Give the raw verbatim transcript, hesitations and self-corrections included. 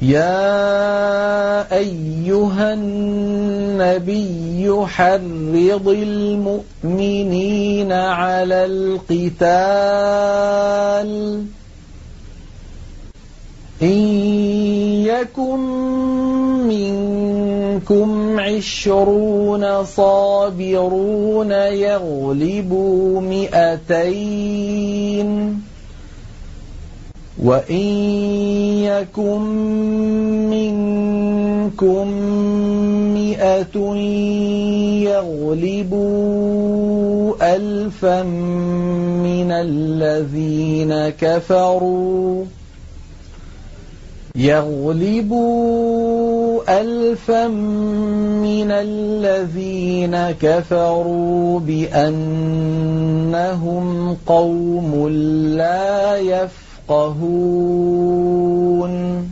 يَا أَيُّهَا النَّبِيُّ حَرِّضِ الْمُؤْمِنِينَ عَلَى الْقِتَالِ إِن يَكُن مِّنكُمْ عِشْرُونَ صَابِرُونَ يَغْلِبُوا مِائَتَيْنِ وَإِن يَكُن مِّنكُم مِّائَةٌ يَغْلِبُوا أَلْفًا مِّنَ الَّذِينَ كَفَرُوا يَغْلِبُوا أَلْفًا مِّنَ الَّذِينَ كَفَرُوا بِأَنَّهُمْ قَوْمٌ لَّا يَفْقَهُونَ